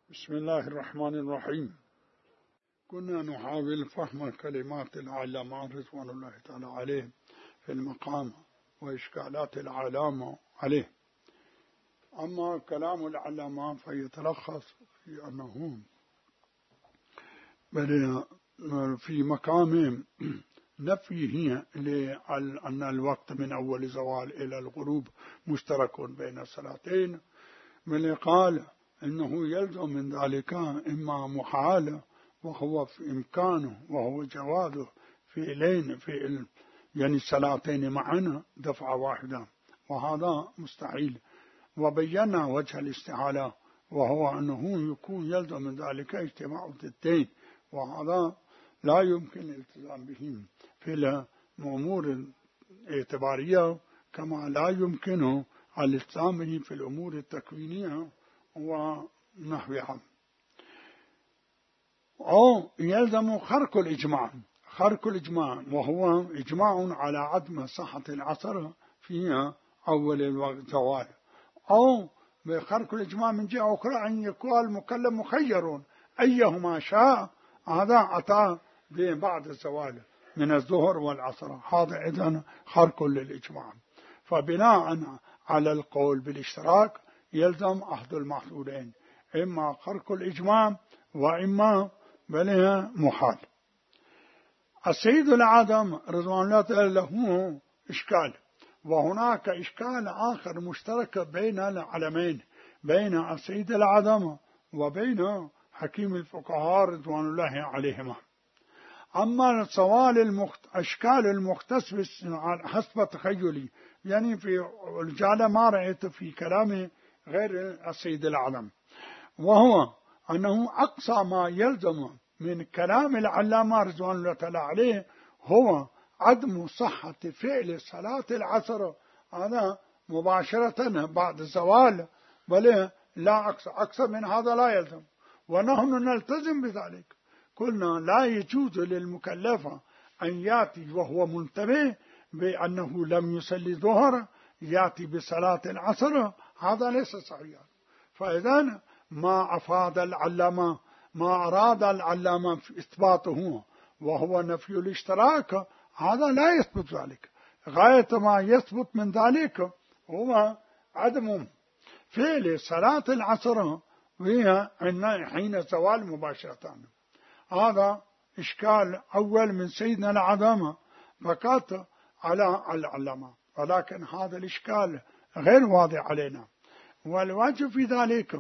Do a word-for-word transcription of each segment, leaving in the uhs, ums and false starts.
بسم الله الرحمن الرحيم. كنا نحاول فهم كلمات العلماء رضوان الله تعالى عليهم في المقام وإشكالات العلامة عليه. أما كلام العلماء فيتلخص في أنه في مقام نفيه لأن الوقت من أول زوال إلى الغروب مشترك بين الصلاتين، من قال إنه يلزم من ذلك إما محال وهو في إمكانه وهو جواده في لين في يعني الصلاتين معنا دفعة واحدة، وهذا مستحيل. وبينا وجه الاستحالة وهو أنه يكون يلزم من ذلك اجتماع الضدين، وهذا لا يمكن الالتزام به في الأمور الاعتبارية كما لا يمكن الالتزام به في الأمور التكوينية ونحوها. أو يلزم خرق الإجماع خرق الإجماع وهو إجماع على عدم صحة العصر في أول الوقت زوال، أو بخرق الإجماع من جهة أخرى أن يكون المكلم مخير أيهما شاء، هذا أتى بعد الزوال من الظهر والعصر، هذا إذن خرق للإجماع. فبناء على القول بالاشتراك يلزم أحد المحظورين، إما خرق الإجماع وإما بلها محال. السيد العدم رضوان الله له إشكال، وهناك إشكال آخر مشترك بين العلمين، بين السيد العدم وبين حكيم الفقهاء رضوان الله عليهما. أما السؤال المخت... أشكال المختص حسب تخيلي، يعني في الجالة ما رأيت في كلام غير السيد العدم، وهو أنه أقصى ما يلزم من كلام العلامة رضوان الله تعالى عليه هو عدم صحة فعل صلاة العصر هذا مباشرة بعد الزوال، بل لا أكثر, أكثر من هذا لا يلزم، ونحن نلتزم بذلك. قلنا لا يجوز للمكلف أن يأتي وهو منتبه بأنه لم يصلي ظهر يأتي بصلاة العصر، هذا ليس صحيحا. فإذا ما أفاد العلامة ما أراد العلامة في إثباته وهو نفي الاشتراك، هذا لا يثبت ذلك. غاية ما يثبت من ذلك هو عدم فعل صلاة العصر وهي حين الزوال مباشرة. هذا إشكال أول من سيدنا العدم فقط على العلامة، ولكن هذا الإشكال غير واضح علينا. والواجب في ذلك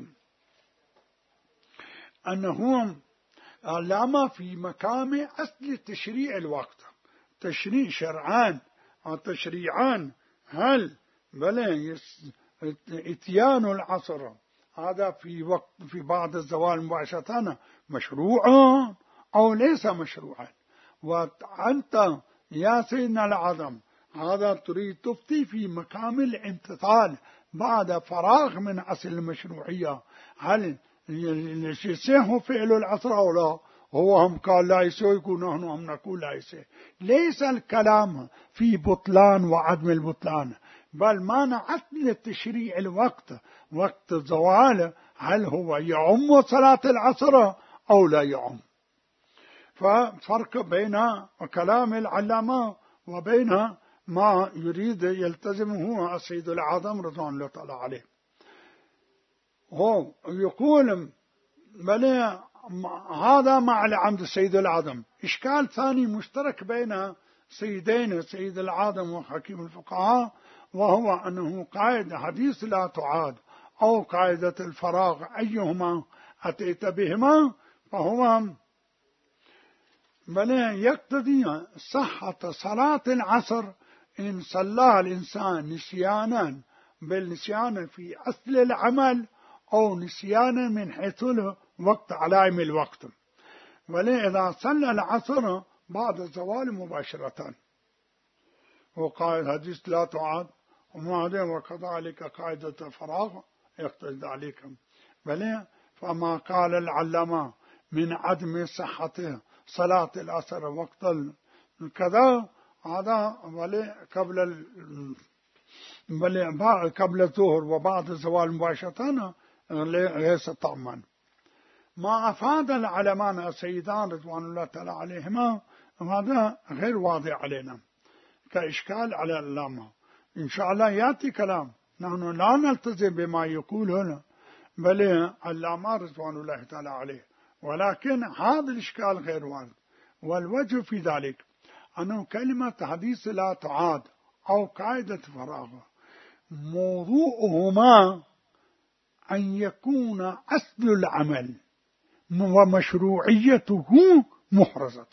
أنه علامة في مقام أصل تشريع الوقت، تشريع شرعان أو تشريعان، هل بل اتيان العصر هذا في وقت في بعد الزوال مباشرة مشروعا أو ليس مشروعا؟ وأنت يا سيدنا العظم هذا تريد تفتي في مقام الامتثال بعد فراغ من أصل المشروعية، هل يصح فعل العصر أو لا؟ هو هم قال لا يصح، يكون نحن هم نقول لا يصح. ليس الكلام في بطلان وعدم البطلان، بل معنى عدم التشريع الوقت وقت الزوال هل هو يعم صلاة العصر أو لا يعم. ففرق بين كلام العلامة وبين ما يريد يلتزمه السيد العظم رضوان الله تعالى عليه. هو يقول بل هذا مع العمد السيد العظم. إشكال ثاني مشترك بين سيدين سيد العظم وحكيم الفقهاء، وهو أنه قاعدة حديث لا تعاد أو قاعدة الفراغ أيهما أتيت بهما فهو بل يقتضي صحة صلاة العصر إن صلى الإنسان نسيانا بالنسيان في أصل العمل أو نسيانا من حيث الوقت علائم الوقت، ولإذا صلى العصر بعد الزوال مباشرة وقائد حديث لا تعاد ومعدين وكذلك قاعدة الفراغ يقتضي ذلك. بل فما قال العلماء من عدم صحة صلاة العصر وقت كذا هذا ولي قبل ال... قبل الظهر وبعد الزوال مباشرة ليس طعما. ما أفاد العلمان السيدان رضوان الله تعالى عليهما هذا غير واضح علينا كإشكال على العلامة. إن شاء الله يأتي كلام، نحن لا نلتزم بما يقول هنا بل العلامة رضوان الله تعالى عليه، ولكن هذا الإشكال غير واضح. والوجه في ذلك أنه كلمة حديث لا تعاد أو قاعدة فراغ موضوعهما أن يكون أصل العمل ومشروعيته محرزة.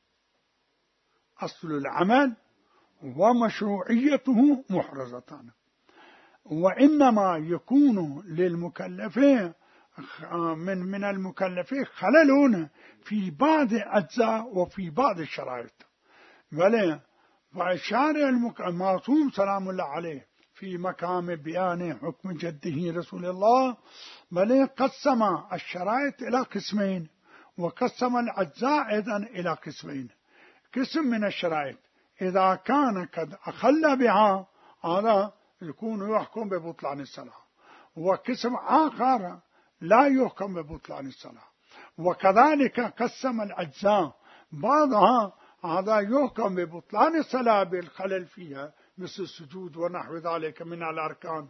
أصل العمل ومشروعيته محرزة، وإنما يكون للمكلفين من من المكلفين خلل في بعض أجزاء وفي بعض الشرائط. بل فالشارع المعصوم سلام الله عليه في مقام بيان حكم جده رسول الله بل قسم الشرائط إلى قسمين، وقسم الأجزاء أيضا إلى قسمين. قسم من الشرائط إذا كان قد أخل بها هذا يكون يحكم ببطلان الصلاة، وقسم آخر لا يحكم ببطلان الصلاة. وكذلك قسم الأجزاء بعضها هذا يحكم ببطلان الصلاة بالخلل فيها مثل السجود ونحو ذلك من الأركان،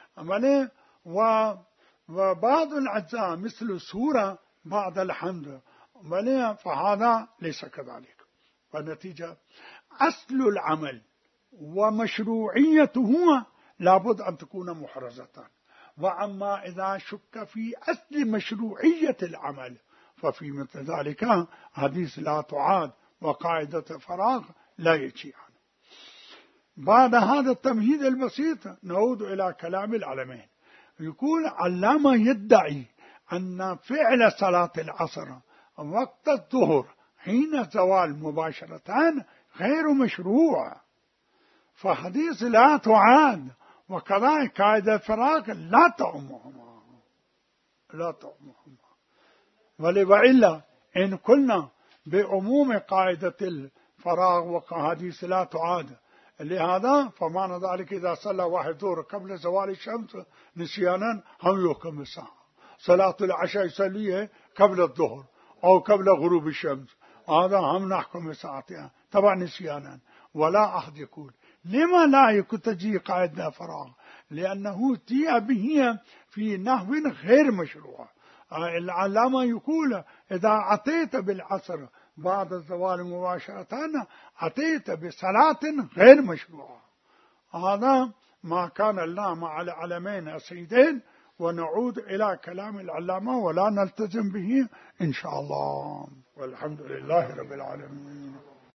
وبعض الأجزاء مثل السورة بعد الحمد، فهذا ليس كذلك. فالنتيجة أصل العمل ومشروعيته لابد أن تكون محرزة. وأما إذا شك في أصل مشروعية العمل ففي مثل ذلك حديث لا تعاد وقاعدة فراغ لا يجيئان. بعد هذا التمهيد البسيط نعود إلى كلام العلمين. يقول علامة يدعي أن فعل صلاة العصر وقت الظهر حين الزوال مباشرة غير مشروع، فحديث لا تعاد وكذلك قاعدة فراغ لا تعمهما لا تعمهما. وإلا إن قلنا بعموم قاعدة الفراغ وحديث لا تعاد لهذا فمعنى ذلك إذا صلى واحد ظهر قبل زوال الشمس نسيانا هم يحكم الساعة، صلاة العشاء يصليه قبل الظهر أو قبل غروب الشمس هذا هم نحكم ساعتها طبعا نسيانا. ولا أحد يقول لما لا يكون تجي قاعدة فراغ، لأنه تي به في نحو غير مشروع. العلامة يقول إذا أتيت بالعصر بعد الزوال مباشرة أتيت بصلاة غير مشروعة. هذا ما كان لنا مع العلمين السيدين، ونعود إلى كلام العلامة ولا نلتزم به إن شاء الله. والحمد لله رب العالمين.